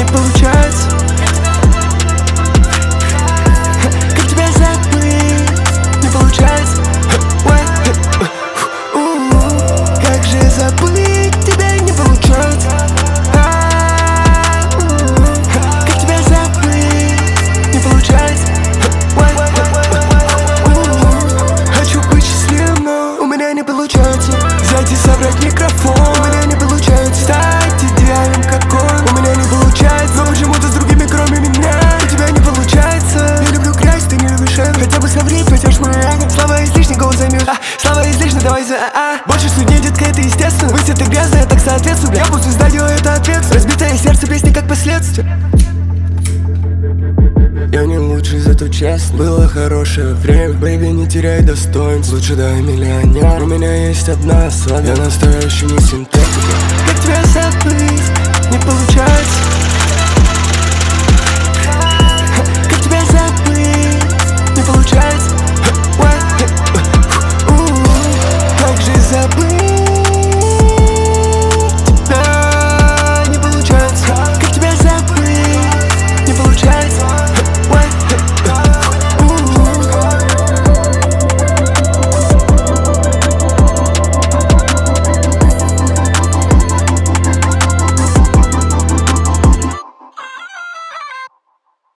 получается. Как тебя забыть, не получается. Как же забыть тебя не получается. Как тебя забыть, не получается. Хочу быть счастливым, но у меня не получается. Взять и собрать микрофон, у меня не получается. Стать идеальным, как он, у меня не получается. Но почему-то с другими, кроме меня, у тебя не получается. Я люблю грязь, ты не любишь это. Хотя бы соври, пойдешь мой рядом. Слова излишни, голос займешь. Слова излишни, давай за Больше судей, детка, это естественно. Быть это грязно, я так соответствую. Я буду звезда, делаю это ответственно. Разбитое сердце, песни как последствия. Я не лучший, зато честно. Было хорошее время, бэйби, не теряй достоинств. Лучше дай миллионер. У меня есть одна особенность. Я настоящий, не симптом.